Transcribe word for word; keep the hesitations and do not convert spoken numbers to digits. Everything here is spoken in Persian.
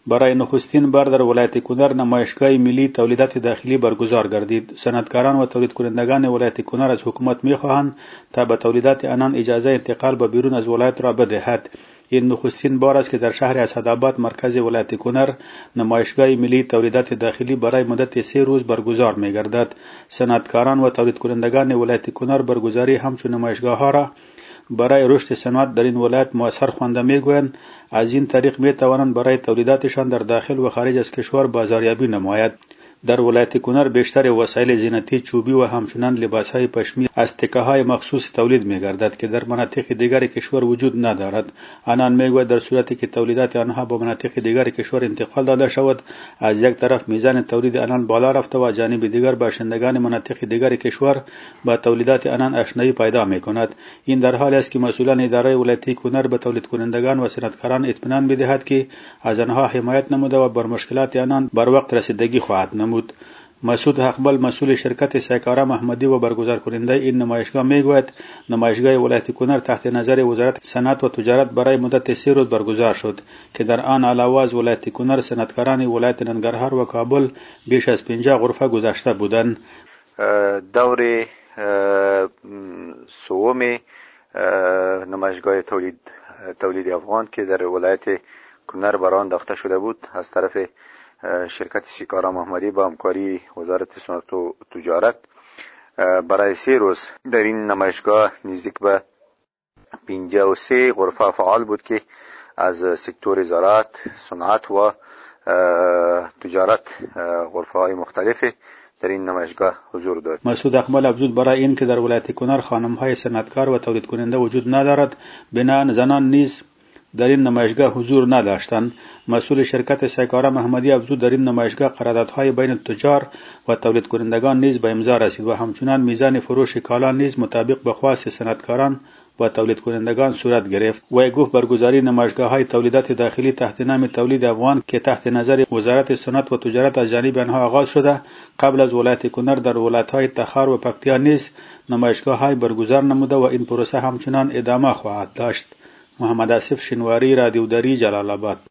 برای نخستین بار در ولایت کنر نمایشگاه ملی تولیدات داخلی برگزار گردید. صنعتکاران و تولید کنندگان ولایت کنر از حکومت می‌خواهند تا به تولیدات آنان اجازه انتقال به بیرون از ولایت را بدهد. این نخستین بار است که در شهر اسعدآباد مرکز ولایت کنر نمایشگاه ملی تولیدات داخلی برای مدت سه روز برگزار می‌گردد. صنعتکاران و تولید کنندگان ولایت کنر برگزاری همچون نمایشگاه‌ها را برای رشد صنعت در این ولایت مؤثر خوانده می‌گویند. از این طریق می‌توانند برای تولیداتشان در داخل و خارج از کشور بازاریابی نماید. در ولایت کنر بیشتر وسایل زینتی چوبی و همچنان لباسهای پشمی از تکه‌های مخصوص تولید می‌گردد که در مناطق دیگر کشور وجود ندارد. آنان می‌گویند در صورتی که تولیدات آنها به مناطق دیگر کشور انتقال داده شود، از یک طرف میزان تولید آنان بالا رفته و از جانب دیگر باشندگان مناطق دیگر کشور با تولیدات آنان آشنایی پیدا می‌کند. این در حالی است که مسئولان اداره ولایت کنر به تولید کنندگان و صنعتکاران اطمینان می‌دهند که از آنها حمایت نموده و بر مشکلات آنان بر وقت رسیدگی خواهد نمود. مسعود حقبال مسئول شرکت سیکارا محمدی و برگزار کننده این نمایشگاه میگوید نمایشگاه ولایت کنر تحت نظر وزارت صنعت و تجارت برای مدت سه روز برگزار شد که در آن علاوه از ولایت کنر صنعتکاران ولایت ننگرهار و کابل بیش از پنجاه غرفه گذاشته بودند. دور سوم نمایشگاه تولید تولید افغان که در ولایت کنر برای انداخته شده بود از طرف شرکت سیکارا محمدی با همکاری وزارت صنعت و تجارت برای سه روز در این نمایشگاه نزدیک به پنجاه و سه غرفه فعال بود که از سکتور زراعت، صنعت و تجارت غرفه های مختلف در این نمایشگاه حضور داشت. مسعود اقبال افزود برای این که در ولایت کنر خانم های صنعتکار و تولید کننده وجود ندارد، بنابراین زنان نیز در این نمایشگاه حضور نداشتند. مسئول شرکت سیکارا محمدی افزود در این نمایشگاه قراردادهای بین تجار و تولید کنندگان نیز به امضا رسید و همچنان میزان فروش کالا نیز مطابق به خواست صنعتکاران و تولید کنندگان صورت گرفت. و گفت برگزاری نمایشگاه‌های تولیدات داخلی تحت نام تولید افغان که تحت نظر وزارت صنعت و تجارت از جانب آنها آغاز شده، قبل از ولایت کنر در ولایت‌های تخار و پکتیا نیز نمایشگاه‌های برگزار نموده و این پروسه همچنان ادامه خواهد داشت. محمد آصف شنواری، رادیو دری، جلال آباد.